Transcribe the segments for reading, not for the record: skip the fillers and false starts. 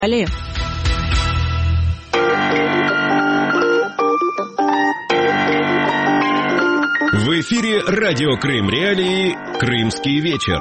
Далее. В эфире радио Крым Реалии «Крымский вечер».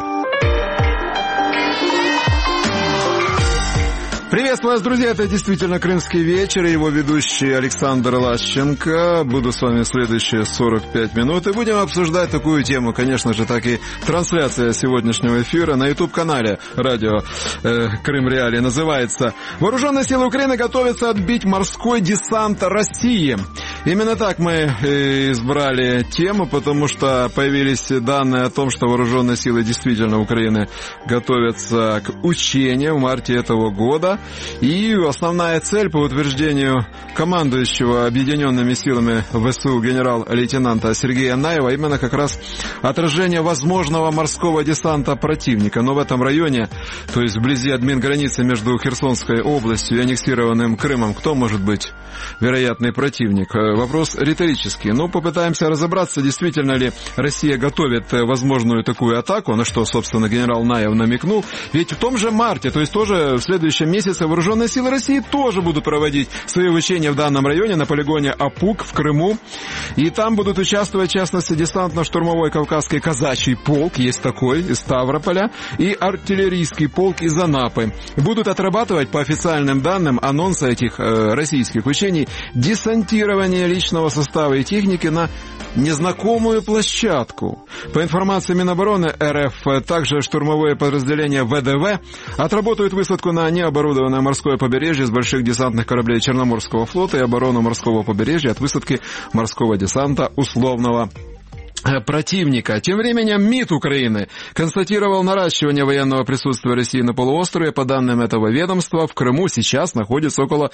Приветствую вас, друзья, это действительно «Крымский вечер», и его ведущий Александр Лащенко. Буду с вами следующие 45 минут, и будем обсуждать такую тему, конечно же, так и трансляция сегодняшнего эфира на YouTube-канале радио Крым Реалии называется «Вооруженные силы Украины готовятся отбить морской десант России». Именно так мы избрали тему, потому что появились данные о том, что вооруженные силы действительно Украины готовятся к учениям в марте этого года. И основная цель, по утверждению командующего объединенными силами ВСУ генерал-лейтенанта Сергея Наева, именно как раз отражение возможного морского десанта противника. Но в этом районе, то есть вблизи админграницы между Херсонской областью и аннексированным Крымом, кто может быть вероятный противник? Вопрос риторический. Но попытаемся разобраться, действительно ли Россия готовит возможную такую атаку, на что, собственно, генерал Наев намекнул. Ведь в том же марте, то есть тоже в следующем месяце, вооруженные силы России тоже будут проводить свои учения в данном районе на полигоне Апук в Крыму. И там будут участвовать, в частности, десантно-штурмовой Кавказский казачий полк, есть такой, из Ставрополя, и артиллерийский полк из Анапы. Будут отрабатывать, по официальным данным, анонса этих российских учений, десантирование личного состава и техники на незнакомую площадку. По информации Минобороны РФ, также штурмовое подразделение ВДВ отработают высадку на необорудованное морское побережье с больших десантных кораблей Черноморского флота и оборону морского побережья от высадки морского десанта условного противника. Тем временем МИД Украины констатировал наращивание военного присутствия России на полуострове. По данным этого ведомства, в Крыму сейчас находится около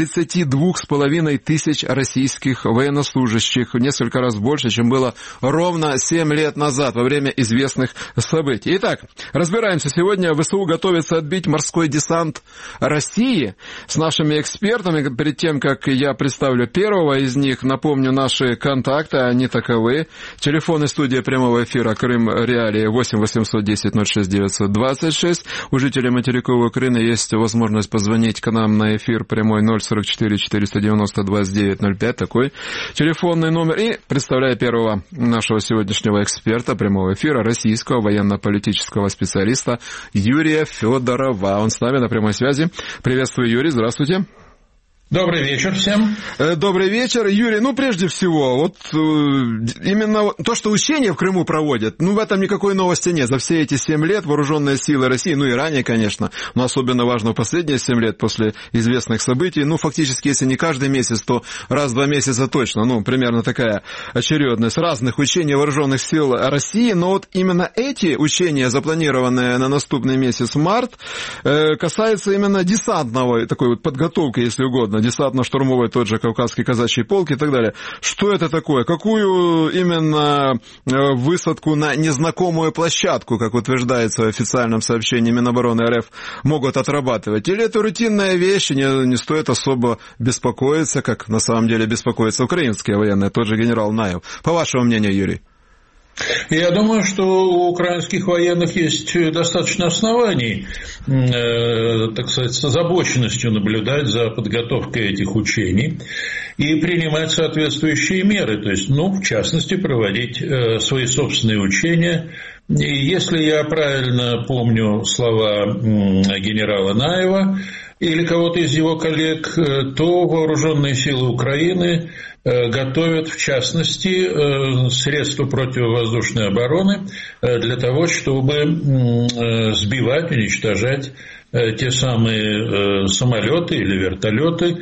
32,5 тысяч российских военнослужащих, в несколько раз больше, чем было ровно 7 лет назад во время известных событий. Итак, разбираемся сегодня. ВСУ готовится отбить морской десант России. С нашими экспертами, перед тем, как я представлю первого из них, напомню наши контакты, они таковы. Телефон и студия прямого эфира Крым Реалии 8 810 06 926. У жителей материковой Украины есть возможность позвонить к нам на эфир прямой 044 490 2905. Такой телефонный номер. И представляю первого нашего сегодняшнего эксперта прямого эфира, российского военно-политического специалиста Юрия Федорова. Он с нами на прямой связи. Приветствую, Юрий, здравствуйте. Добрый вечер всем. Добрый вечер. Юрий, прежде всего, вот именно то, что учения в Крыму проводят, в этом никакой новости нет. За все эти 7 лет вооруженные силы России, и ранее, конечно, но особенно важно в последние 7 лет после известных событий, фактически, если не каждый месяц, то раз в 2 месяца точно, примерно такая очередность разных учений вооруженных сил России, но вот именно эти учения, запланированные на наступный месяц март, касаются именно десантного, такой вот подготовки, если угодно, десантно-штурмовой тот же Кавказский казачий полк и так далее. Что это такое? Какую именно высадку на незнакомую площадку, как утверждается в официальном сообщении Минобороны РФ, могут отрабатывать? Или это рутинная вещь, не стоит особо беспокоиться, как на самом деле беспокоятся украинские военные, тот же генерал Наев? По вашему мнению, Юрий? Я думаю, что у украинских военных есть достаточно оснований, так сказать, с озабоченностью наблюдать за подготовкой этих учений и принимать соответствующие меры, то есть, в частности, проводить свои собственные учения. И если я правильно помню слова генерала Наева или кого-то из его коллег, то вооруженные силы Украины готовят, в частности, средства противовоздушной обороны для того, чтобы сбивать, уничтожать те самые самолеты или вертолеты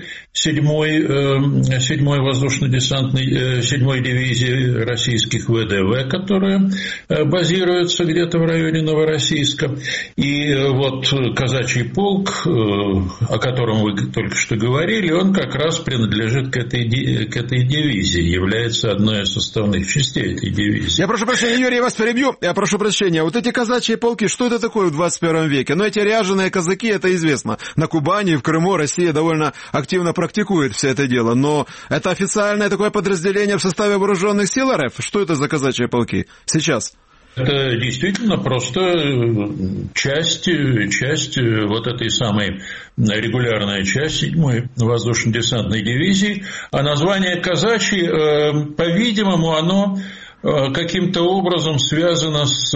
7-й воздушно-десантной 7-й дивизии российских ВДВ, которые базируются где-то в районе Новороссийска. И вот казачий полк, о котором вы только что говорили, он как раз принадлежит к этой дивизии, является одной из составных частей этой дивизии. Я прошу прощения, Юрий, я вас перебью. Я прошу прощения. Вот эти казачьи полки, что это такое в 21 веке? Эти ряженые казаки, это известно. На Кубани, в Крыму Россия довольно активно практикует все это дело. Но это официальное такое подразделение в составе вооруженных сил РФ? Что это за казачьи полки сейчас? Это действительно просто часть вот этой самой регулярной части 7-й воздушно-десантной дивизии. А название «казачий», по-видимому, оно каким-то образом связано с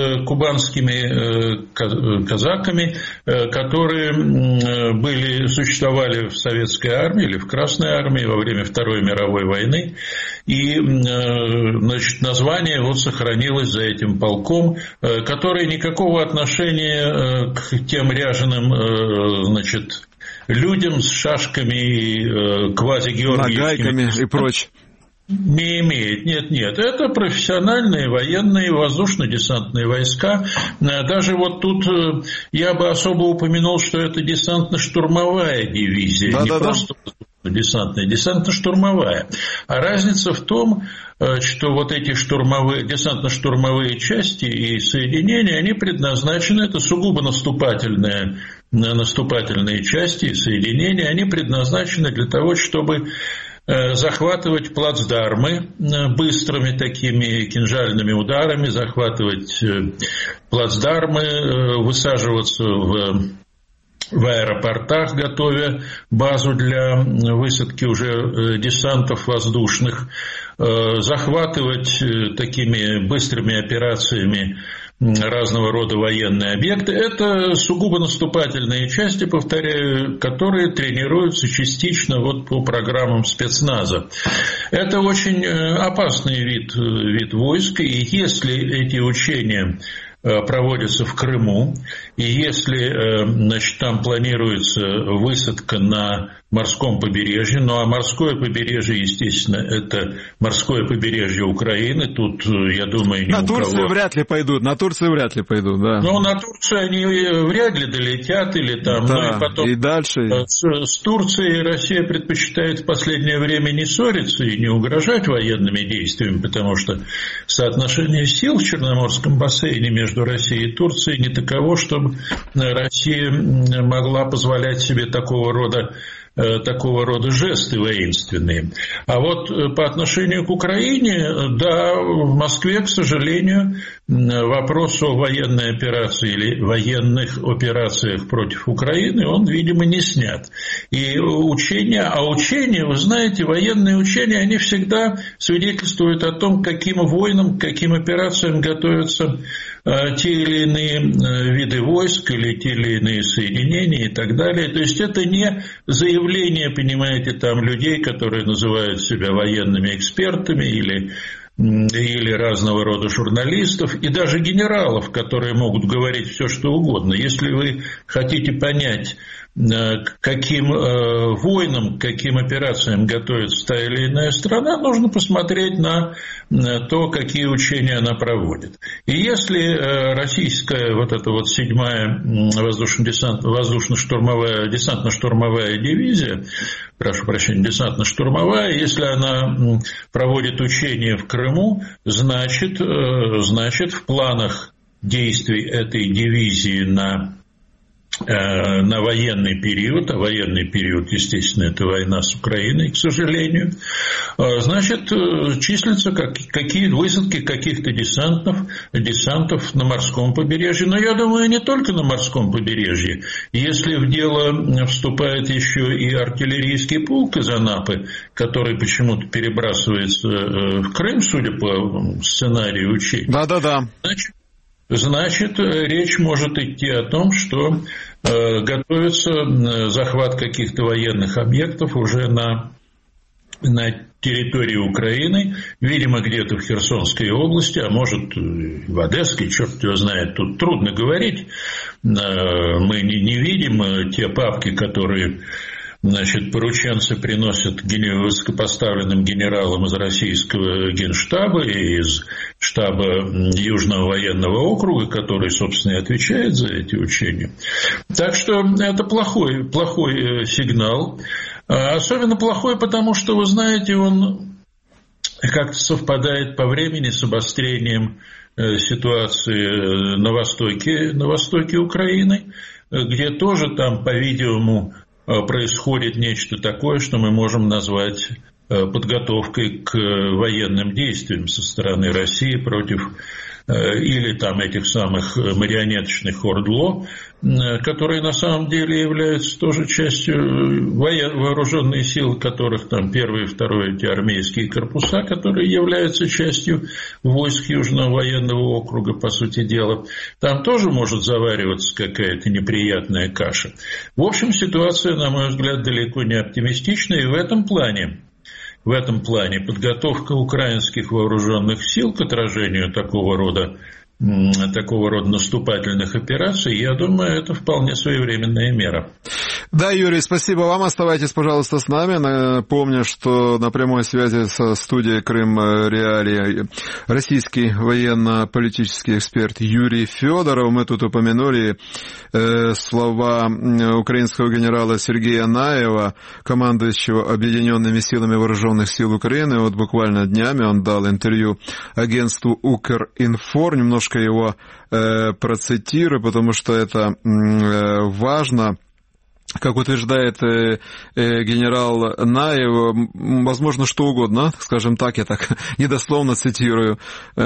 кубанскими казаками, которые существовали в Советской армии или в Красной армии во время Второй мировой войны. И, значит, название вот сохранилось за этим полком, который никакого отношения к тем ряженым, значит, людям с шашками и квазигеоргиевскими нагайками и прочее не имеет. Нет. Это профессиональные военные воздушно-десантные войска. Даже вот тут я бы особо упомянул, что это десантно-штурмовая дивизия. Просто десантная, десантно-штурмовая. А разница в том, что вот эти десантно-штурмовые части и соединения, они предназначены, это сугубо наступательные части и соединения, они предназначены для того, чтобы захватывать плацдармы быстрыми такими кинжальными ударами, захватывать плацдармы, высаживаться в аэропортах, готовя базу для высадки уже десантов воздушных, захватывать такими быстрыми операциями разного рода военные объекты. Это сугубо наступательные части, повторяю, которые тренируются частично вот по программам спецназа. Это очень опасный вид войск, и если эти учения проводятся в Крыму, и если, значит, там планируется высадка на морском побережье, ну а морское побережье, естественно, это морское побережье Украины, тут, я думаю, на Турцию вряд ли пойдут, да. Ну, на Турцию они вряд ли долетят, или там, да, ну и потом... И дальше... С Турцией Россия предпочитает в последнее время не ссориться и не угрожать военными действиями, потому что соотношение сил в Черноморском бассейне между Россией и Турцией не таково, чтобы Россия могла позволять себе такого рода жесты воинственные. А вот по отношению к Украине, да, в Москве, к сожалению, вопрос о военной операции или военных операциях против Украины, он, видимо, не снят. И учения, вы знаете, военные учения, они всегда свидетельствуют о том, каким войнам, каким операциям готовятся те или иные виды войск или те или иные соединения и так далее. То есть это не заявление, понимаете, там людей, которые называют себя военными экспертами или разного рода журналистов, и даже генералов, которые могут говорить все, что угодно. Если вы хотите понять, каким войнам, каким операциям готовится та или иная страна, нужно посмотреть на то, какие учения она проводит. И если российская вот эта вот 7-я воздушно-штурмовая, десантно-штурмовая дивизия, десантно-штурмовая, если она проводит учения в Крыму, значит в планах действий этой дивизии на военный период, а военный период, естественно, это война с Украиной, к сожалению, значит, числятся какие высадки каких-то десантов на морском побережье. Но я думаю, не только на морском побережье. Если в дело вступает еще и артиллерийский полк из Анапы, который почему-то перебрасывается в Крым, судя по сценарию учений. Да. Значит, речь может идти о том, что готовится захват каких-то военных объектов уже на территории Украины, видимо, где-то в Херсонской области, а может, в Одесской, черт его знает, тут трудно говорить. Мы не видим те папки, которые... Значит, порученцы приносят высокопоставленным генералам из российского генштаба и из штаба Южного военного округа, который, собственно, и отвечает за эти учения. Так что это плохой сигнал. Особенно плохой, потому что, вы знаете, он как-то совпадает по времени с обострением ситуации на востоке Украины, где тоже там, по-видимому, происходит нечто такое, что мы можем назвать подготовкой к военным действиям со стороны России против или там этих самых марионеточных ордло, которые на самом деле являются тоже частью вооруженных сил, которых там первые и второе эти армейские корпуса, которые являются частью войск Южного военного округа, по сути дела. Там тоже может завариваться какая-то неприятная каша. В общем, ситуация, на мой взгляд, далеко не оптимистичная, и в этом плане подготовка украинских вооруженных сил к отражению такого рода наступательных операций, я думаю, это вполне своевременная мера. Да, Юрий, спасибо вам. Оставайтесь, пожалуйста, с нами. Напомню, что на прямой связи со студией Крым Реалии российский военно-политический эксперт Юрий Федоров. Мы тут упомянули слова украинского генерала Сергея Наева, командующего Объединенными силами вооруженных сил Украины. Вот буквально днями он дал интервью агентству Укринформ. Немножко его процитирую, потому что это важно. Как утверждает генерал Наев, возможно, что угодно, скажем так, я так недословно цитирую,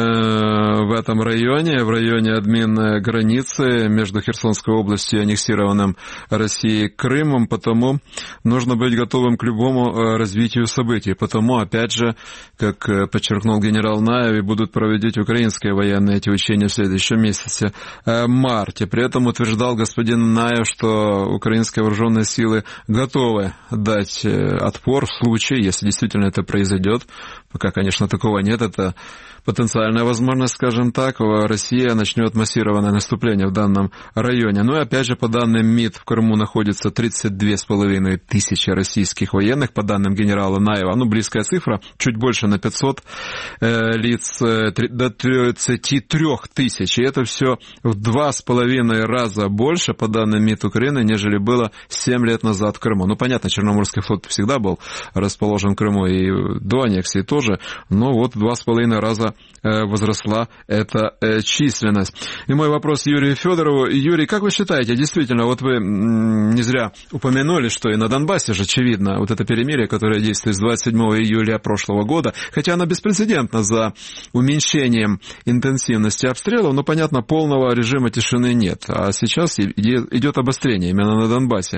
в этом районе, в районе админ границы между Херсонской областью и аннексированным Россией Крымом, потому нужно быть готовым к любому развитию событий. Потому, опять же, как подчеркнул генерал Наев, будут проводить украинские военные эти учения в следующем месяце, марте. При этом утверждал господин Наев, что украинские вооруженные силы готовы дать отпор в случае, если действительно это произойдет. Пока, конечно, такого нет, это потенциальная возможность, скажем так, Россия начнет массированное наступление в данном районе. Ну и опять же, по данным МИД, в Крыму находится 32,5 тысячи российских военных, по данным генерала Наева, близкая цифра, чуть больше на 500 лиц, до 33 тысяч. И это все в 2,5 раза больше, по данным МИД Украины, нежели было 7 лет назад в Крыму. Понятно, Черноморский флот всегда был расположен в Крыму и до аннексии тоже, но вот 2,5 раза возросла эта численность. И мой вопрос Юрию Федорову. Юрий, как вы считаете, действительно, вот вы не зря упомянули, что и на Донбассе же, очевидно, вот это перемирие, которое действует с 27 июля прошлого года, хотя оно беспрецедентно за уменьшением интенсивности обстрелов, но, понятно, полного режима тишины нет. А сейчас идет обострение именно на Донбассе.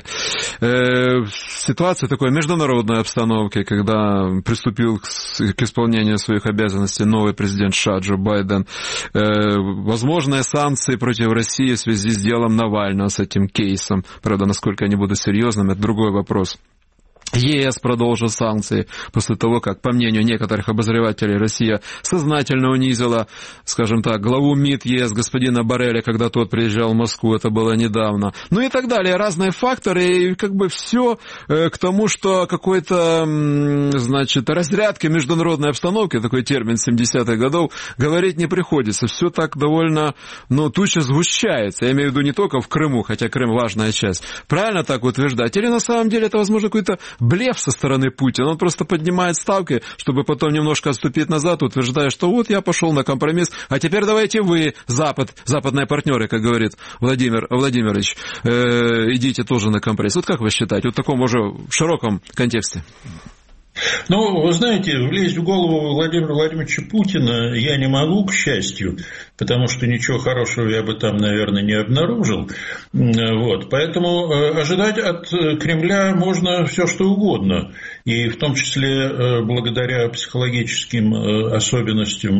Ситуация такой международной обстановки, когда приступил к исполнению своих обязанностей новый президент США Джо Байден, возможные санкции против России в связи с делом Навального, с этим кейсом. Правда, насколько они будут серьезными, это другой вопрос. ЕС продолжил санкции после того, как, по мнению некоторых обозревателей, Россия сознательно унизила, скажем так, главу МИД ЕС господина Борреля, когда тот приезжал в Москву, это было недавно. И так далее, разные факторы, и все к тому, что какой-то, разрядки международной обстановки, такой термин 70-х годов, говорить не приходится. Все так довольно, туча сгущается. Я имею в виду не только в Крыму, хотя Крым важная часть. Правильно так утверждать? Или на самом деле это, возможно, какой-то блеф со стороны Путина. Он просто поднимает ставки, чтобы потом немножко отступить назад, утверждая, что вот я пошел на компромисс, а теперь давайте вы, западные партнеры, как говорит Владимир Владимирович, идите тоже на компромисс. Вот как вы считаете, вот в таком уже в широком контексте? Вы знаете, влезть в голову Владимира Владимировича Путина я не могу, к счастью, потому что ничего хорошего я бы там, наверное, не обнаружил. Поэтому ожидать от Кремля можно все, что угодно. И в том числе благодаря психологическим особенностям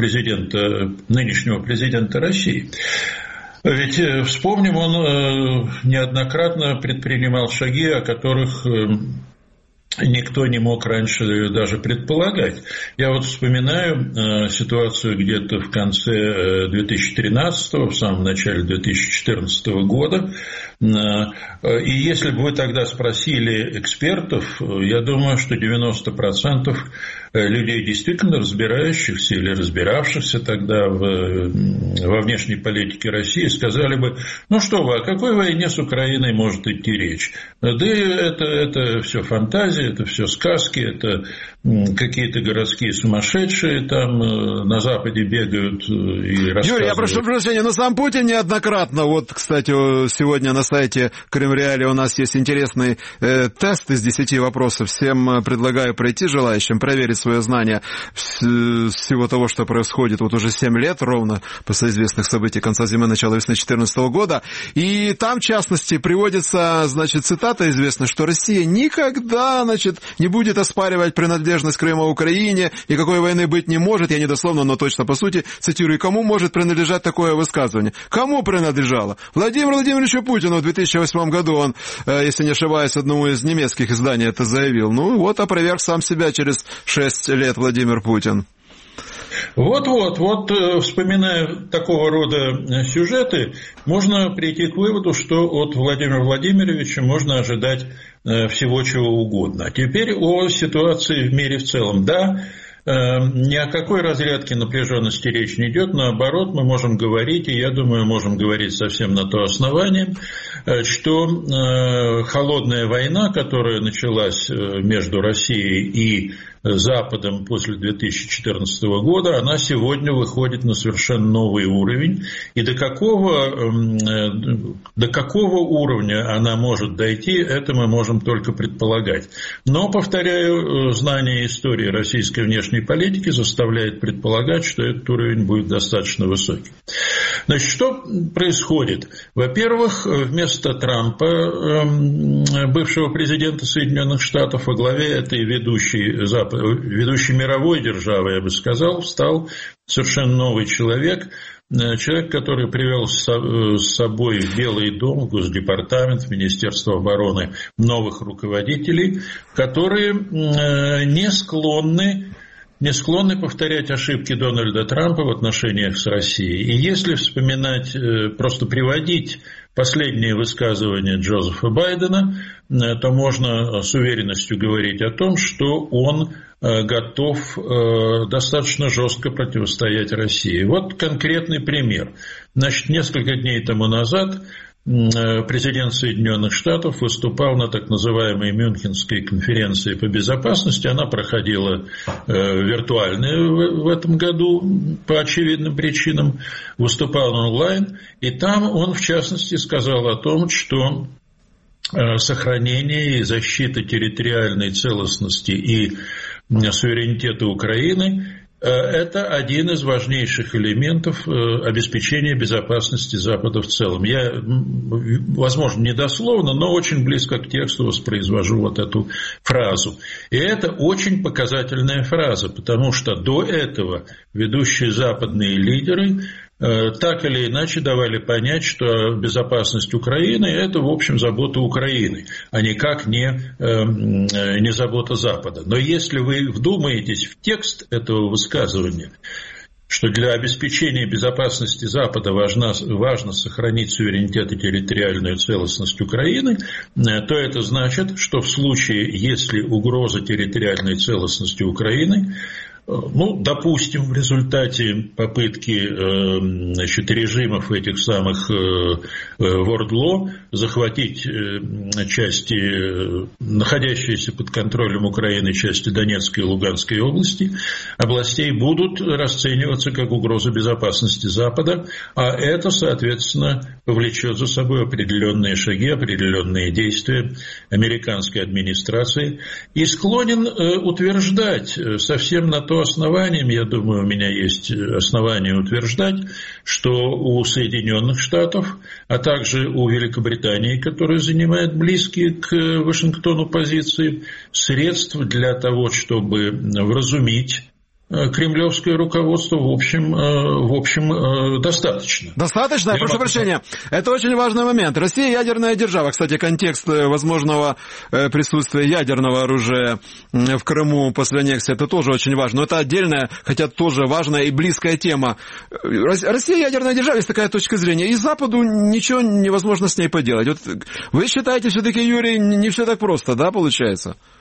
нынешнего президента России. Ведь, вспомним, он неоднократно предпринимал шаги, о которых никто не мог раньше даже предполагать. Я вспоминаю ситуацию где-то в конце 2013-го, в самом начале 2014 года. И если бы вы тогда спросили экспертов, я думаю, что 90% людей, действительно разбирающихся или разбиравшихся тогда во внешней политике России, сказали бы, о какой войне с Украиной может идти речь? Да это все фантазия, фантазии, это все сказки, это какие-то городские сумасшедшие там на Западе бегают и рассказывают. Юрий, я прошу прощения, но сам Путин неоднократно, вот, кстати, сегодня на сайте Крым Реалии у нас есть интересный тест из 10 вопросов. Всем предлагаю пройти желающим, проверить свое знание всего того, что происходит вот уже 7 лет ровно после известных событий конца зимы, начала весны 2014 года. И там, в частности, приводится, значит, цитата известная, что Россия никогда, значит, не будет оспаривать принадлежность Крыма Украине, никакой войны быть не может. Я не дословно, но точно по сути цитирую. Кому может принадлежать такое высказывание? Кому принадлежало? Владимиру Владимировичу Путину в 2008 году он, если не ошибаюсь, одному из немецких изданий это заявил. Ну вот, опроверг сам себя через 6 лет Владимир Путин. Вот, вспоминая такого рода сюжеты, можно прийти к выводу, что от Владимира Владимировича можно ожидать всего чего угодно. А теперь о ситуации в мире в целом. Да, ни о какой разрядке напряженности речь не идет, наоборот, мы можем говорить, и я думаю, можем говорить совсем на то основание, что холодная война, которая началась между Россией и Западом после 2014 года, она сегодня выходит на совершенно новый уровень. И до какого уровня она может дойти, это мы можем только предполагать. Но, повторяю, знание истории российской внешней политики заставляет предполагать, что этот уровень будет достаточно высокий. Значит, что происходит? Во-первых, вместо Трампа, бывшего президента Соединенных Штатов, во главе этой ведущей мировой державы, я бы сказал, стал совершенно новый человек, который привел с собой в Белый дом, в Госдепартамент, в Министерство обороны новых руководителей, которые не склонны повторять ошибки Дональда Трампа в отношениях с Россией. И если вспоминать, просто приводить последние высказывания Джозефа Байдена, то можно с уверенностью говорить о том, что он готов достаточно жестко противостоять России. Вот конкретный пример. Значит, несколько дней тому назад президент Соединенных Штатов выступал на так называемой Мюнхенской конференции по безопасности. Она проходила виртуально в этом году по очевидным причинам. Выступал онлайн. И там он, в частности, сказал о том, что сохранение и защита территориальной целостности и суверенитета Украины – это один из важнейших элементов обеспечения безопасности Запада в целом. Я, возможно, не дословно, но очень близко к тексту воспроизвожу вот эту фразу. И это очень показательная фраза, потому что до этого ведущие западные лидеры так или иначе давали понять, что безопасность Украины – это, в общем, забота Украины, а никак не забота Запада. Но если вы вдумаетесь в текст этого высказывания, что для обеспечения безопасности Запада важно сохранить суверенитет и территориальную целостность Украины, то это значит, что в случае, если угроза территориальной целостности Украины, допустим, в результате попытки режимов этих самых вордло захватить части, находящиеся под контролем Украины, части Донецкой и Луганской областей, будут расцениваться как угроза безопасности Запада, а это, соответственно, повлечет за собой определенные шаги, определенные действия американской администрации. И склонен утверждать совсем на то основанием, я думаю, у меня есть основания утверждать, что у Соединенных Штатов, а также у Великобритании, которая занимает близкие к Вашингтону позиции, средств для того, чтобы вразумить кремлевское руководство, в общем, достаточно. Достаточно? Прошу прощения. Это очень важный момент. Россия ядерная держава. Кстати, контекст возможного присутствия ядерного оружия в Крыму после аннексии, это тоже очень важно. Но это отдельная, хотя тоже важная и близкая тема. Россия ядерная держава, есть такая точка зрения. И Западу ничего невозможно с ней поделать. Вот вы считаете, все-таки, Юрий, не все так просто, да, получается?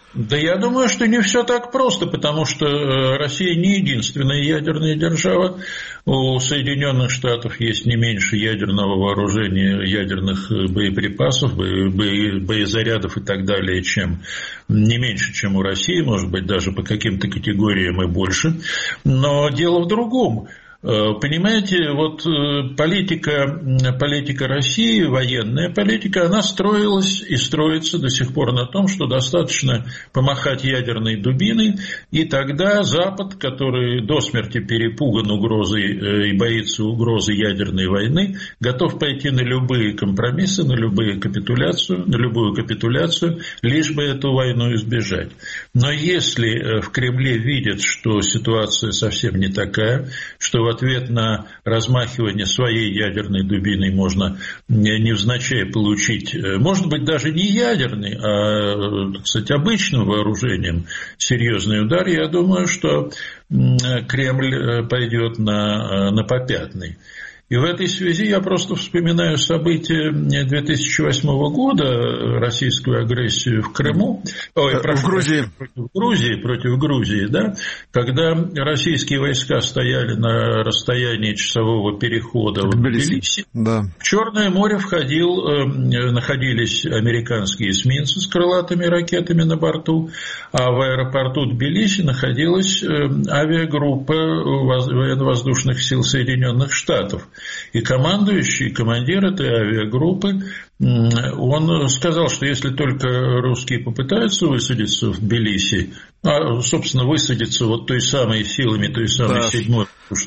Да я думаю, что не все так просто, потому что Россия не единственная ядерная держава. У Соединенных Штатов есть не меньше ядерного вооружения, ядерных боеприпасов, боезарядов и так далее, не меньше, чем у России, может быть, даже по каким-то категориям и больше. Но дело в другом. Понимаете, вот политика России, военная политика, она строилась и строится до сих пор на том, что достаточно помахать ядерной дубиной, и тогда Запад, который до смерти перепуган угрозой и боится угрозы ядерной войны, готов пойти на любые компромиссы, на любую капитуляцию, лишь бы эту войну избежать. Но если в Кремле видят, что ситуация совсем не такая, что в ответ на размахивание своей ядерной дубиной можно невзначай получить, может быть, даже не ядерный, а, так сказать, обычным вооружением серьезный удар, я думаю, что Кремль пойдет на попятный. И в этой связи я просто вспоминаю события 2008 года, российскую агрессию в Крыму, против Грузии, да, когда российские войска стояли на расстоянии часового перехода в Тбилиси. Да. В Черное море находились американские эсминцы с крылатыми ракетами на борту, а в аэропорту Тбилиси находилась авиагруппа военно-воздушных сил Соединенных Штатов. И командир этой авиагруппы, он сказал, что если только русские попытаются высадиться в Тбилиси, собственно, высадиться вот той самой силами, той самой 7-й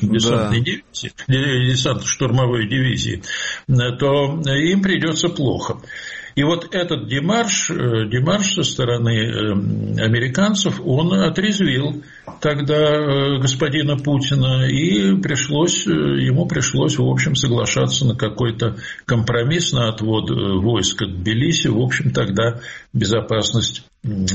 десантно-штурмовой дивизии, то им придется плохо. И вот этот демарш со стороны американцев, он отрезвил тогда господина Путина, и ему пришлось, в общем, соглашаться на какой-то компромисс, на отвод войск от Тбилиси. В общем, тогда безопасность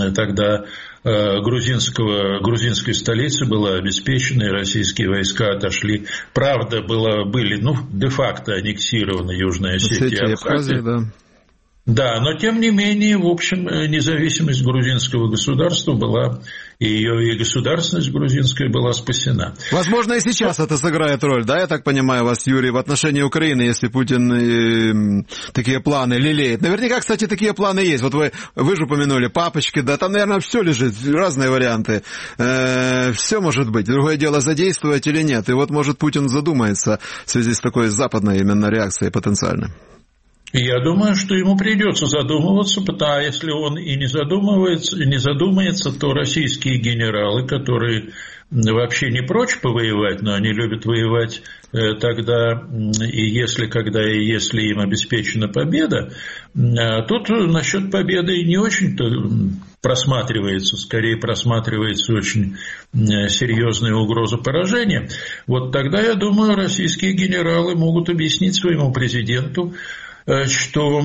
грузинской столицы была обеспечена, и российские войска отошли. Правда, были де-факто аннексированы Южная Осетия и Абхазия. Да, но тем не менее, в общем, независимость грузинского государства была, и ее государственность грузинская была спасена. Возможно, и сейчас это сыграет роль, да, я так понимаю вас, Юрий, в отношении Украины, если Путин такие планы лелеет. Наверняка, кстати, такие планы есть. Вот вы же упомянули папочки, да, там, наверное, все лежит, разные варианты. Все может быть. Другое дело, задействовать или нет. И вот, может, Путин задумается в связи с такой западной именно реакцией потенциально. Я думаю, что ему придется задумываться, а если он и не задумается, то российские генералы, которые вообще не прочь повоевать, но они любят воевать тогда, если им обеспечена победа, тут насчет победы не очень-то просматривается, скорее просматривается очень серьезная угроза поражения. Вот тогда, я думаю, российские генералы могут объяснить своему президенту, что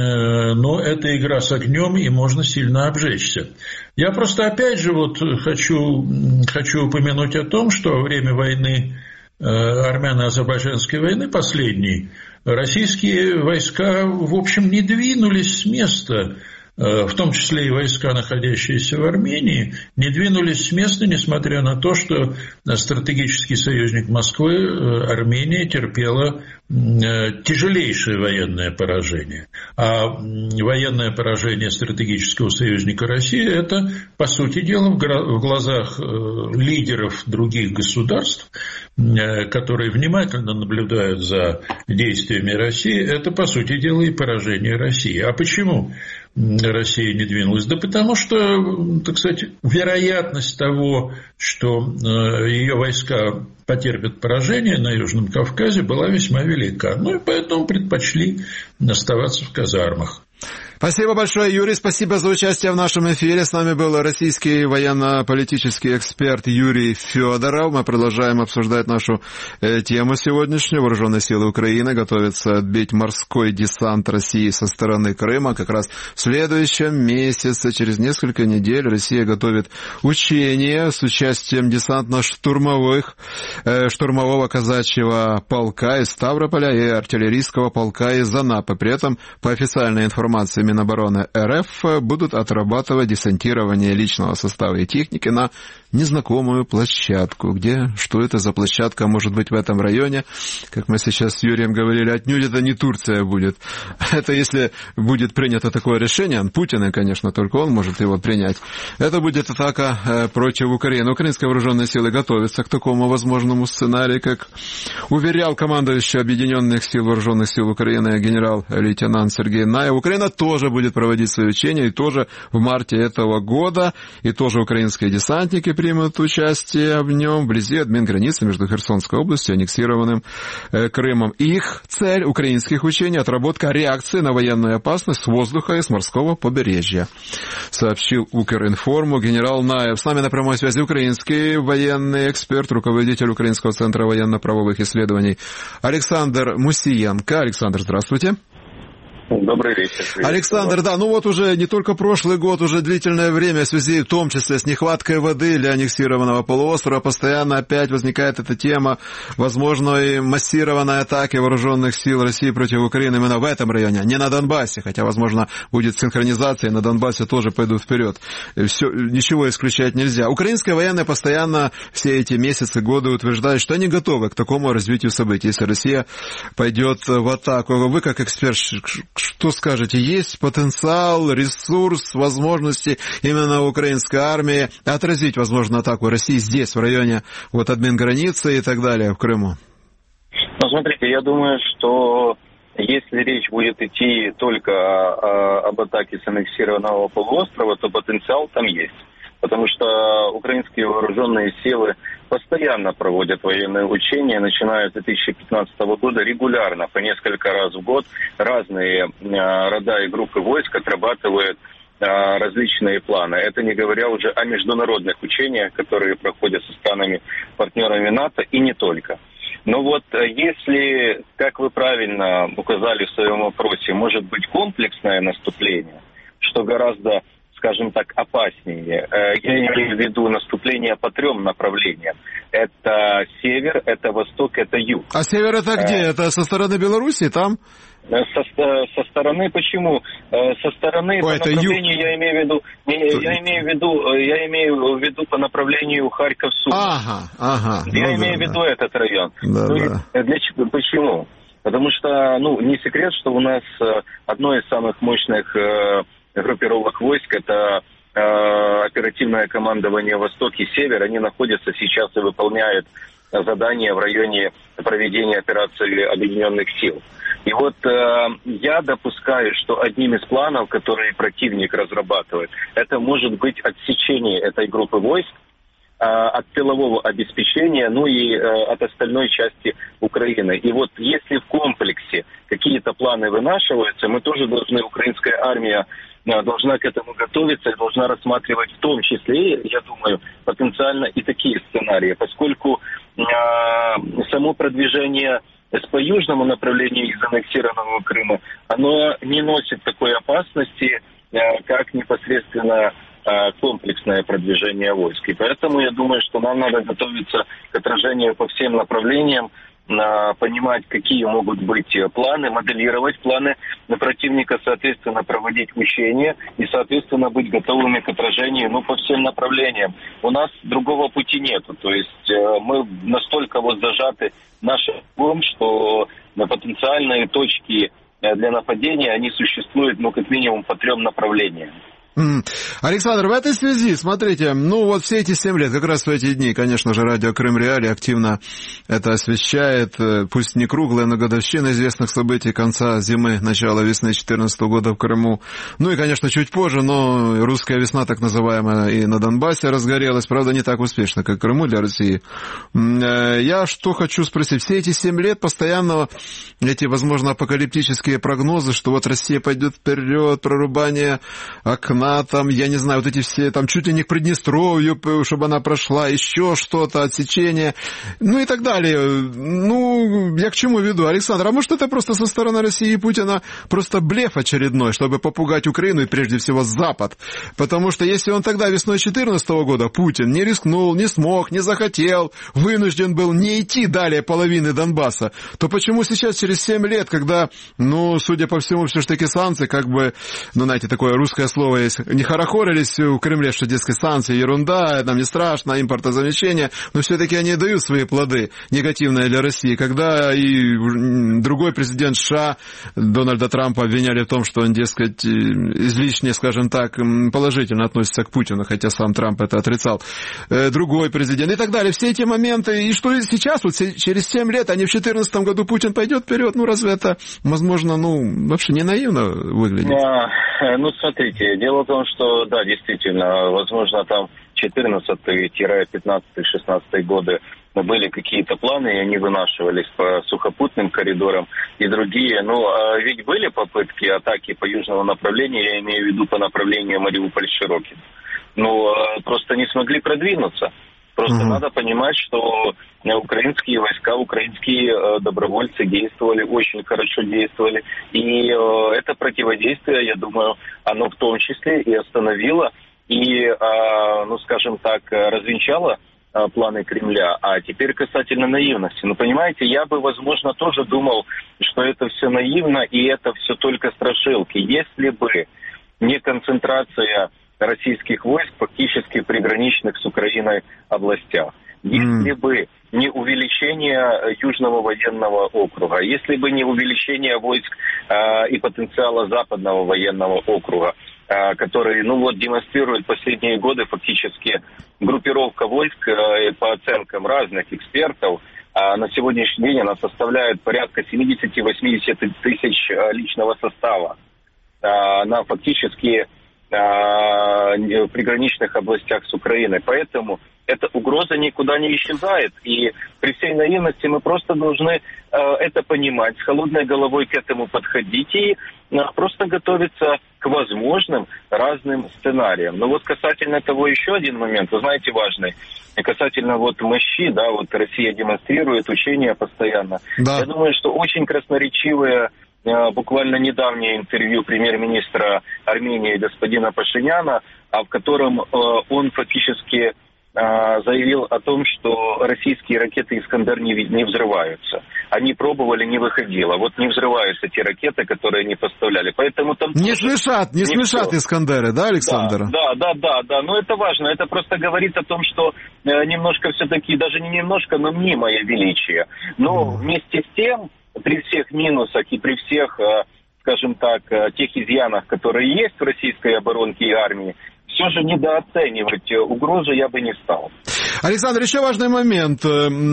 это игра с огнем, и можно сильно обжечься. Я просто опять же хочу упомянуть о том, что во время войны, армяно-азербайджанской войны последней, российские войска, в общем, не двинулись с места, в том числе и войска, находящиеся в Армении, не двинулись с места, несмотря на то, что стратегический союзник Москвы, Армения, терпела тяжелейшее военное поражение. А военное поражение стратегического союзника России – это, по сути дела, в глазах лидеров других государств, которые внимательно наблюдают за действиями России, это, по сути дела, и поражение России. А почему Россия не двинулась? Да потому что, так сказать, вероятность того, что ее войска потерпят поражение на Южном Кавказе, была весьма велика. И поэтому предпочли оставаться в казармах. Спасибо большое, Юрий, спасибо за участие в нашем эфире. С нами был российский военно-политический эксперт Юрий Федоров. Мы продолжаем обсуждать нашу тему сегодняшнюю. Вооруженные силы Украины готовятся отбить морской десант России со стороны Крыма. Как раз в следующем месяце, через несколько недель, Россия готовит учения с участием десантно-штурмового казачьего полка из Ставрополя и артиллерийского полка из Анапы. При этом, по официальной информации Минобороны РФ будут отрабатывать десантирование личного состава и техники на незнакомую площадку. Где, что это за площадка может быть в этом районе? Как мы сейчас с Юрием говорили, отнюдь это не Турция будет. Это если будет принято такое решение, Путина, конечно, только он может его принять. Это будет атака против Украины. Украинские вооруженные силы готовятся к такому возможному сценарию, как уверял командующий Объединенных сил Вооруженных сил Украины генерал-лейтенант Сергей Наев. Украина тоже будет проводить свои учения, и тоже в марте этого года, и тоже украинские десантники примут участие в нем вблизи админ-границы между Херсонской областью и аннексированным Крымом. Их цель украинских учений — отработка реакции на военную опасность с воздуха и с морского побережья, сообщил Укринформу генерал Наев. С нами на прямой связи украинский военный эксперт, руководитель Украинского центра военно-правовых исследований Александр Мусиенко. Александр, здравствуйте. Добрый вечер. Александр, да, ну вот уже не только прошлый год, уже длительное время в связи в том числе с нехваткой воды для аннексированного полуострова постоянно опять возникает эта тема возможной массированной атаки вооруженных сил России против Украины именно в этом районе, не на Донбассе, хотя, возможно, будет синхронизация, и на Донбассе тоже пойдут вперед. Все, ничего исключать нельзя. Украинские военные постоянно все эти месяцы, годы утверждают, что они готовы к такому развитию событий, если Россия пойдет в атаку. Вы, как эксперт, что скажете? Есть потенциал, ресурс, возможности именно украинской армии отразить, возможно, атаку России здесь, в районе вот админ-границы и так далее, в Крыму? Ну, смотрите, я думаю, что если речь будет идти только об атаке с аннексированного полуострова, то потенциал там есть. Потому что украинские вооруженные силы постоянно проводят военные учения, начиная с 2015 года регулярно, по несколько раз в год. Разные рода и группы войск отрабатывают различные планы. Это не говоря уже о международных учениях, которые проходят со странами-партнерами НАТО и не только. Но вот если, как вы правильно указали в своем вопросе, может быть комплексное наступление, что гораздо, скажем так, опаснее. Я имею в виду наступление по 3 направлениям. Это север, это восток, это юг. А север это где? Это со стороны Беларуси, там? Со стороны почему? Со стороны по направлению я имею в виду по направлению Харьков-Сумы. Я имею в виду этот район. Почему? Потому что, не секрет, что у нас одно из самых мощных группировок войск, это оперативное командование «Восток» и «Север». Они находятся сейчас и выполняют задания в районе проведения операции Объединенных сил. И вот я допускаю, что одним из планов, которые противник разрабатывает, это может быть отсечение этой группы войск от тылового обеспечения, и от остальной части Украины. И вот если в комплексе какие-то планы вынашиваются, мы тоже должны, украинская армия должна к этому готовиться и должна рассматривать в том числе, я думаю, потенциально и такие сценарии, поскольку само продвижение по южному направлению из аннексированного Крыма, оно не носит такой опасности, как непосредственно комплексное продвижение войск. И поэтому я думаю, что нам надо готовиться к отражению по всем направлениям, понимать, какие могут быть планы, моделировать планы на противника, соответственно, проводить учения и, соответственно, быть готовыми к отражению по всем направлениям. У нас другого пути нету. То есть мы настолько зажаты нашим врагом, что потенциальные точки для нападения, они существуют, как минимум, по 3 направлениям. Александр, в этой связи, смотрите, все эти 7 лет, как раз в эти дни, конечно же, радио Крым Реалии активно это освещает, пусть не круглая, но годовщина известных событий конца зимы, начала весны 2014 года в Крыму. И, конечно, чуть позже, но русская весна, так называемая, и на Донбассе разгорелась, правда, не так успешно, как в Крыму для России. Я что хочу спросить, все эти 7 лет постоянно эти, возможно, апокалиптические прогнозы, что Россия пойдет вперед, прорубание окна, она там, я не знаю, вот эти все, там, чуть ли не к Приднестровью, чтобы она прошла, еще что-то, отсечение, ну и так далее. Ну, я к чему веду? Александр, а может это просто со стороны России и Путина просто блеф очередной, чтобы попугать Украину и прежде всего Запад? Потому что если он тогда весной 2014 года, Путин, не рискнул, не смог, не захотел, вынужден был не идти далее половины Донбасса, то почему сейчас, через 7 лет, когда, ну, судя по всему, все же таки санкции, как бы, ну, знаете, такое русское слово есть, не хорохорились в Кремле, что, дескать, санкции ерунда, нам не страшно, импортозамещение, но все-таки они дают свои плоды негативные для России. Когда и другой президент США, Дональда Трампа, обвиняли в том, что он, дескать, излишне, скажем так, положительно относится к Путину, хотя сам Трамп это отрицал, другой президент и так далее. Все эти моменты, и что сейчас, вот через 7 лет, а не в 2014 году Путин пойдет вперед, ну, разве это, возможно, ну, вообще не наивно выглядит? Ну, смотрите, дело в том, что, да, действительно, возможно, там 14-15-16 годы были какие-то планы, и они вынашивались по сухопутным коридорам и другие. Ну, ведь были попытки атаки по южному направлению, я имею в виду по направлению Мариуполь-Широкин. Но просто не смогли продвинуться. Просто надо понимать, что украинские войска, украинские добровольцы действовали, очень хорошо действовали. И это противодействие, я думаю, оно в том числе и остановило, и, ну, скажем так, развенчало планы Кремля. А теперь касательно наивности. Ну, понимаете, я бы, возможно, тоже думал, что это все наивно, и это все только страшилки. Если бы не концентрация российских войск фактически в приграничных с Украиной областях. Если бы не увеличение Южного военного округа, если бы не увеличение войск и потенциала Западного военного округа, который, ну вот, демонстрирует последние годы фактически группировка войск, по оценкам разных экспертов, на сегодняшний день она составляет порядка 70-80 тысяч личного состава. Она фактически в приграничных областях с Украиной. Поэтому эта угроза никуда не исчезает. И при всей наивности мы просто должны это понимать, с холодной головой к этому подходить и просто готовиться к возможным разным сценариям. Но вот касательно того еще один момент, вы знаете, важный. Касательно вот мощи, да, вот Россия демонстрирует учения постоянно. Да. Я думаю, что очень красноречивые буквально недавнее интервью премьер-министра Армении господина Пашиняна, в котором он фактически заявил о том, что российские ракеты «Искандер» не взрываются. Они пробовали, не выходило. Вот не взрываются те ракеты, которые они поставляли. Поэтому там не смешат «Искандеры», да, Александр? Да. Но это важно. Это просто говорит о том, что немножко все-таки, даже не немножко, но мнимое величие. Но вместе с тем, при всех минусах и при всех, скажем так, тех изъянах, которые есть в российской оборонке и армии, все же недооценивать угрозу я бы не стал. Александр, еще важный момент.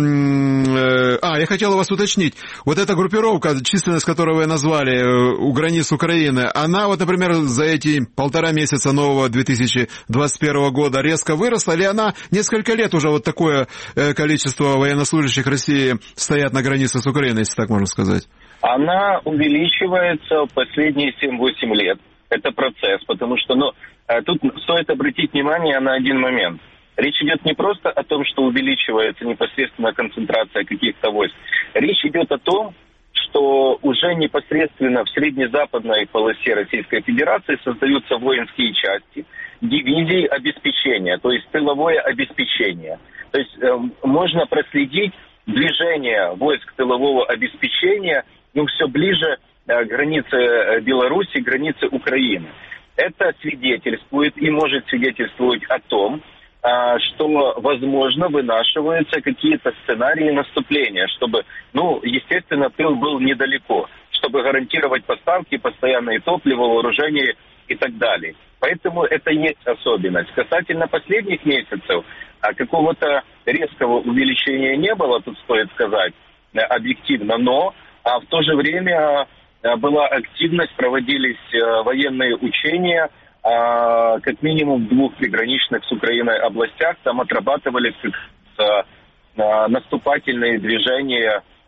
Я хотел вас уточнить. Вот эта группировка, численность которой вы назвали у границ Украины, она вот, например, за эти 1,5 месяца нового 2021 года резко выросла, или она несколько лет уже вот такое количество военнослужащих России стоят на границе с Украиной, если так можно сказать? Она увеличивается в последние 7-8 лет. Это процесс, потому что, тут стоит обратить внимание на один момент. Речь идет не просто о том, что увеличивается непосредственно концентрация каких-то войск. Речь идет о том, что уже непосредственно в среднезападной полосе Российской Федерации создаются воинские части, дивизии обеспечения, то есть тыловое обеспечение. То есть можно проследить движение войск тылового обеспечения все ближе к границе Беларуси, границе Украины. Это свидетельствует и может свидетельствовать о том, что, возможно, вынашиваются какие-то сценарии наступления, чтобы, естественно, тыл был недалеко, чтобы гарантировать поставки, постоянное топливо, вооружение и так далее. Поэтому это есть особенность. Касательно последних месяцев, какого-то резкого увеличения не было, тут стоит сказать объективно, но в то же время была активность, проводились военные учения, как минимум в 2 приграничных с Украиной областях. Там отрабатывались наступательные движения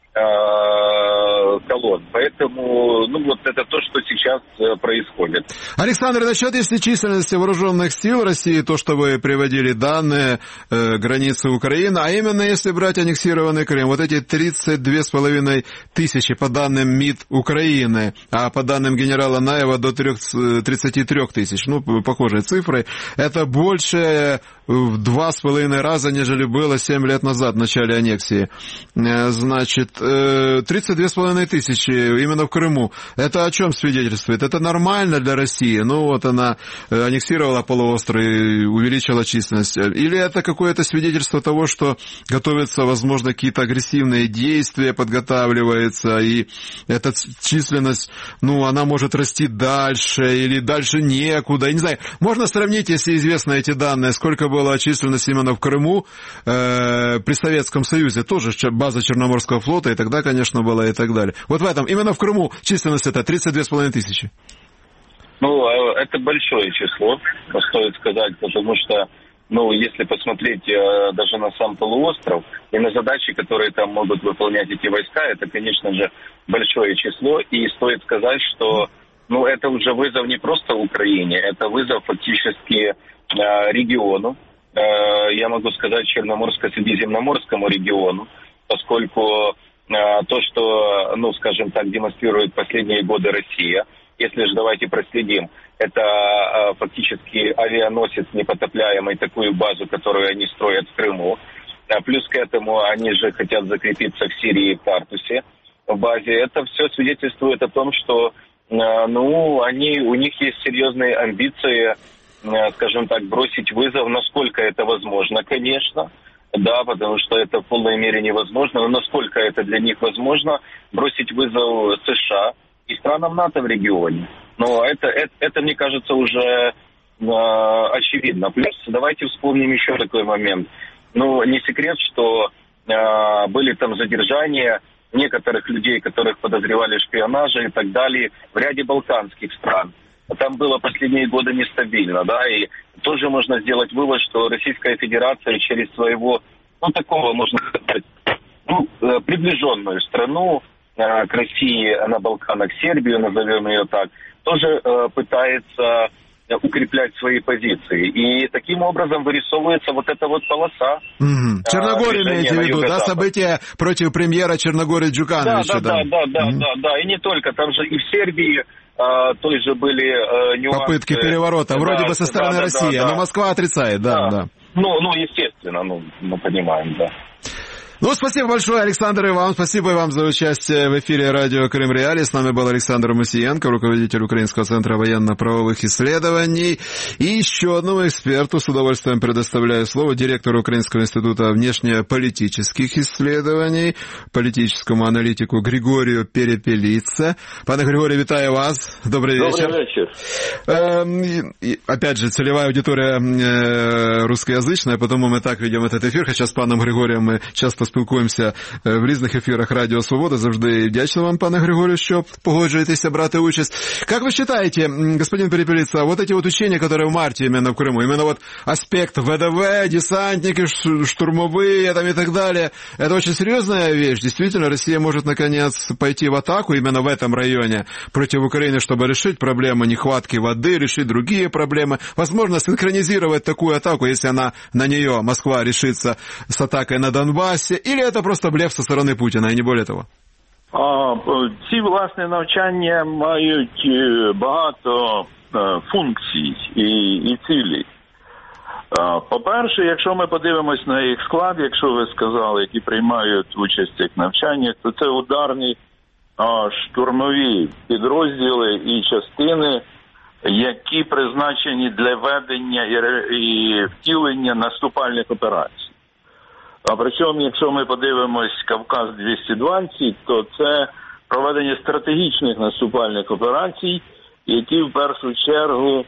колонн. Поэтому, вот это то, что сейчас происходит. Александр, насчет если численности вооруженных сил России, то, что вы приводили данные, границы Украины, а именно если брать аннексированный Крым, вот эти 32,5 тысячи по данным МИД Украины, а по данным генерала Наева до 33 тысяч, похожие цифры, это больше в 2,5 раза, нежели было 7 лет назад, в начале аннексии. Значит, 32,5 тысячи именно в Крыму. Это о чем свидетельствует? Это нормально для России? Она аннексировала полуостров и увеличила численность. Или это какое-то свидетельство того, что готовятся, возможно, какие-то агрессивные действия, подготавливается, и эта численность, она может расти дальше, или дальше некуда. Я не знаю, можно сравнить, если известны эти данные, сколько было численность именно в Крыму при Советском Союзе, тоже база Черноморского флота, и тогда, конечно, была и так далее. Вот в этом, именно в Крыму численность это 32,5 тысячи. Это большое число, стоит сказать, потому что, если посмотреть даже на сам полуостров и на задачи, которые там могут выполнять эти войска, это, конечно же, большое число, и стоит сказать, что, это уже вызов не просто Украине, это вызов фактически региону, я могу сказать, Черноморско-Средиземноморскому региону, поскольку то, что, скажем так, демонстрирует последние годы Россия, если же давайте проследим, это фактически авианосец непотопляемый, такую базу, которую они строят в Крыму. Плюс к этому они же хотят закрепиться в Сирии, в Тартусе, в базе. Это все свидетельствует о том, что, у них есть серьезные амбиции, скажем так, бросить вызов, насколько это возможно, конечно. Да, потому что это в полной мере невозможно, но насколько это для них возможно, бросить вызов США и странам НАТО в регионе. Но это мне кажется, уже очевидно. Плюс давайте вспомним еще такой момент. Не секрет, что были там задержания некоторых людей, которых подозревали в шпионаже и так далее, в ряде балканских стран. Там было последние годы нестабильно, да, и тоже можно сделать вывод, что Российская Федерация через своего, такого, можно сказать, приближенную страну к России на Балканах, Сербию, назовем ее так, тоже пытается укреплять свои позиции. И таким образом вырисовывается вот эта вот полоса. Черногория, имеете в виду, да, события против премьера Черногории Джукановича. Да, и не только, там же и в Сербии той же были нюансы. Попытки переворота, вроде бы со стороны России, но Москва отрицает, да. Естественно, мы понимаем, да. Спасибо большое, Александр, и вам. Спасибо и вам за участие в эфире радио Крым Реалии. С нами был Александр Мусиенко, руководитель Украинского центра военно-правовых исследований. И еще одному эксперту с удовольствием предоставляю слово, директору Украинского института внешнеполитических исследований, политическому аналитику Григорию Перепелице. Пане Григорий, витаю вас. Добрый вечер. Добрый вечер. Опять же, целевая аудитория русскоязычная, потому мы так ведем этот эфир, хотя с паном Григорієм ми часто спілкуємося в різних ефірах Радіо Свобода. Завжди вдячна вам, пане Григорію, що погоджуєтеся брати участь. Как вы считаете, господин Перепелица, вот эти вот учения, которые в марте именно в Крыму, именно вот аспект ВДВ, десантники, штурмовые там и так далее, это очень серьезная вещь. Действительно, Россия может наконец пойти в атаку именно в этом районе против Украины, чтобы решить проблему нехватки воды, решить другие проблемы. Возможно, синхронизировать такую атаку, если она на нее, Москва, решится с атакой на Донбассе, или это просто блеф со стороны Путина, и не более того? Ці, власне, навчання мають багато функцій і цілей. По-перше, якщо ми подивимось на їх склад, якщо ви сказали, які приймають участь в цих навчаннях, то це ударні штурмові підрозділи і частини, які призначені для ведення і втілення наступальних операцій. А причому, якщо ми подивимось Кавказ-220, то це проведення стратегічних наступальних операцій, які в першу чергу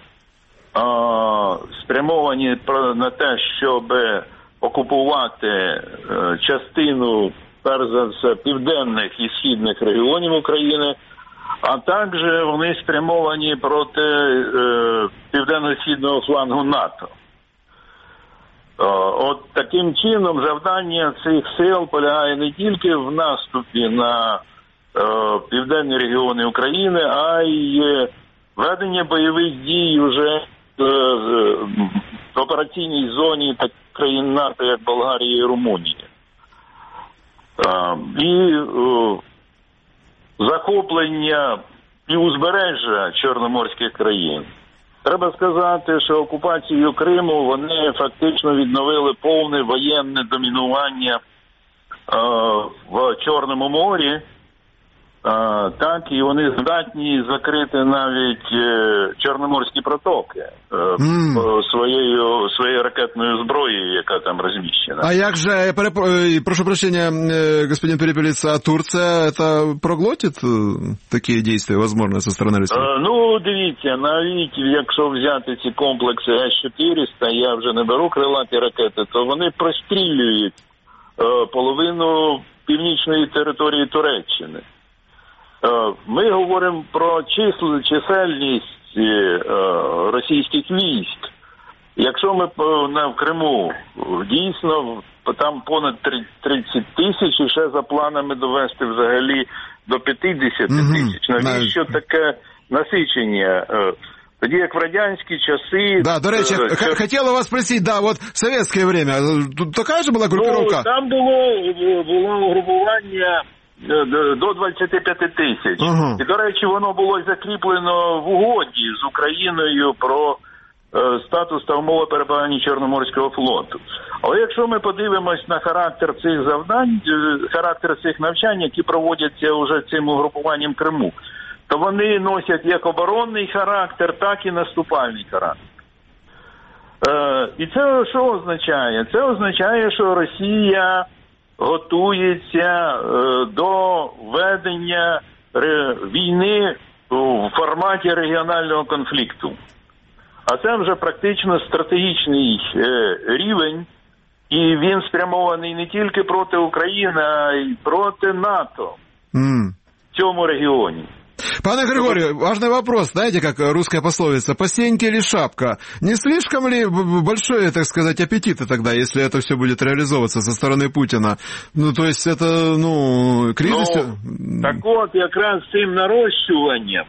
спрямовані на те, щоб окупувати частину, перш за все, південних і східних регіонів України, а також вони спрямовані проти південно-східного флангу НАТО. От таким чином завдання цих сил полягає не тільки в наступі на південні регіони України, а й ведення бойових дій уже в операційній зоні так країн НАТО, як Болгарія і Румунія. І захоплення і узбережжя чорноморських країн. Треба сказати, що окупацією Криму вони фактично відновили повне воєнне домінування в Чорному морі. Так, і вони здатні закрити навіть Чорноморські протоки своєю ракетною зброєю, яка там розміщена. А як же, прошу прощения, господин Перепелица, а Турция это проглотит такие действия, возможно, со стороны Росії? Ну, дивіться, навіть якщо взяти ці комплекси С-400, я вже не беру крилаті ракети, то вони прострілюють половину північної території Туреччини. Ми говоримо про чисельність російських військ. Якщо ми в Криму, дійсно, там понад 30 тисяч, і ще за планами довести взагалі до 50 тисяч. Навіщо таке насичення? Тоді як в радянські часи... Да, до речі, хотіла вас спросити, да, вот в советское время, тут така ж була групіровка? Ну, там було угрупування до 25 тисяч. І, до речі, воно було закріплено в угоді з Україною про статус та умови перебування Чорноморського флоту. Але якщо ми подивимось на характер цих завдань, характер цих навчань, які проводяться вже цим угрупуванням Криму, то вони носять як оборонний характер, так і наступальний характер. І це що означає? Це означає, що Росія готується до ведення війни в форматі регіонального конфлікту. А це вже практично стратегічний рівень, і він спрямований не тільки проти України, а й проти НАТО в цьому регіоні. Пане Григорию, важный вопрос. Знаете, как русская пословица, по сеньке или шапка? Не слишком ли большой, так сказать, аппетит тогда, если это все будет реализовываться со стороны Путина? Ну, то есть это, кризис... Так от, якраз цим нарощуванням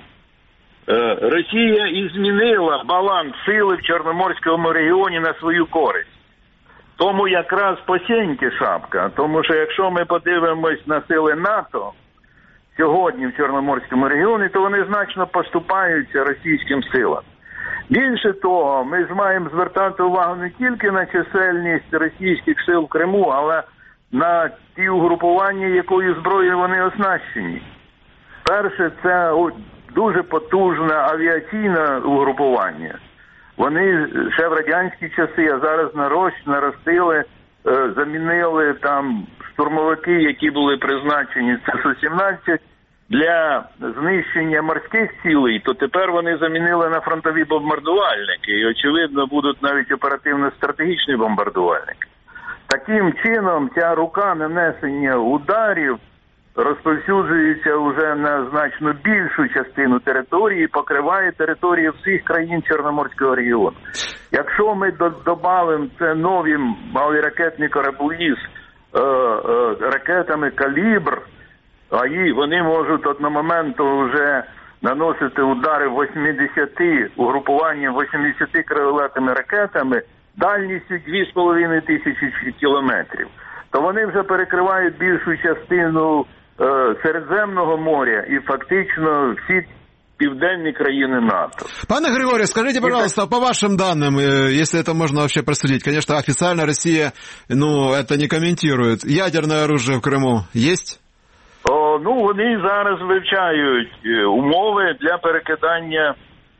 Росія і змінила баланс сили в Чорноморському регіоні на свою користь. Тому якраз по сеньки шапка. Тому що якщо ми подивимось на сили НАТО сьогодні в Чорноморському регіоні, то вони значно поступаються російським силам. Більше того, ми маємо звертати увагу не тільки на чисельність російських сил в Криму, але на ті угрупування, якою зброєю вони оснащені. Перше, це дуже потужне авіаційне угрупування. Вони ще в радянські часи, а зараз наростили, замінили там штурмовики, які були призначені, це Су-17, для знищення морських цілей, то тепер вони замінили на фронтові бомбардувальники. І, очевидно, будуть навіть оперативно-стратегічні бомбардувальники. Таким чином, ця рука нанесення ударів розповсюджується вже на значно більшу частину території, покриває територію всіх країн Чорноморського регіону. Якщо ми додамо це нові малоракетні кораблі з ракетами «Калібр», а вони можуть одномоментно вже наносити удари 80 угрупуванням 80 крилатими ракетами дальністю 2500 кілометрів, то вони вже перекривають більшу частину Середземного моря і фактично всі південні країны НАТО. Пане Григорий, скажите, пожалуйста, по вашим данным, если это можно вообще проследить, конечно, официально Россия, это не комментирует. Ядерное оружие в Криму есть? Вони зараз вивчають умови для перекидання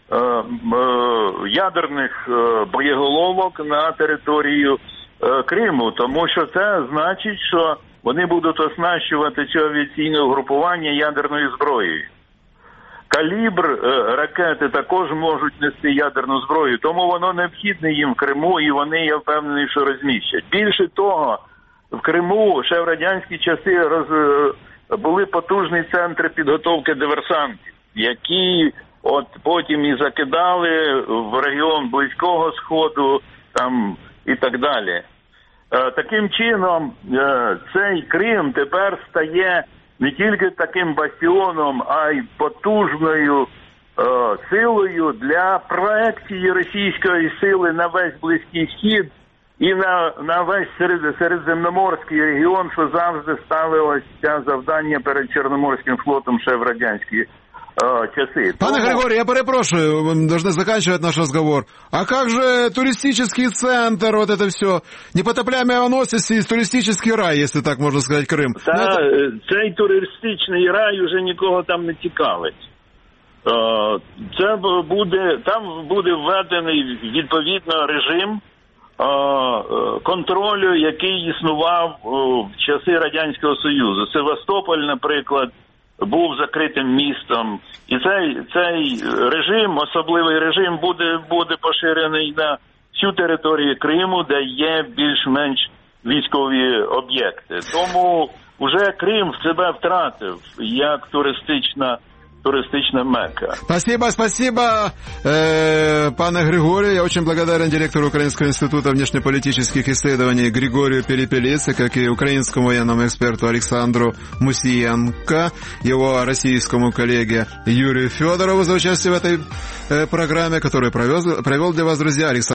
ядерних боєголовок на територію Криму, тому що це значить, що вони будуть оснащувати це авіаційне угрупування ядерною зброєю. «Калібр» ракети також можуть нести ядерну зброю, тому воно необхідне їм в Криму, і вони, я впевнений, що розміщать. Більше того, в Криму ще в радянські часи були потужні центри підготовки диверсантів, які потім і закидали в регіон Близького Сходу, там і так далі. Таким чином, цей Крим тепер стає не тільки таким бастіоном, а й потужною силою для проекції російської сили на весь Близький Схід і на весь Середземноморський регіон, що завжди ставилось це завдання перед Чорноморським флотом ще в радянські часы. Пане Григорий, я перепрошую, мы должны заканчивать наш разговор. А как же туристический центр, вот это все? Непотопляемый авианосец и туристический рай, если так можно сказать, Крим. Та, цей туристичний рай уже нікого там не цікавить. Це буде, там буде введений відповідно режим контролю, який існував в часи Радянського Союзу. Севастополь, наприклад, був закритим містом. І цей режим, особливий режим, буде поширений на всю територію Криму, де є більш-менш військові об'єкти. Тому вже Крим в себе втратив як туристична Мекка. Спасибо, пане Григорий. Я очень благодарен директору Украинского института внешнеполитических исследований Григорию Перепелице, как и украинскому военному эксперту Александру Мусиенко, его российскому коллеге Юрию Федорову за участие в этой программе, которую провел для вас, друзья, Александр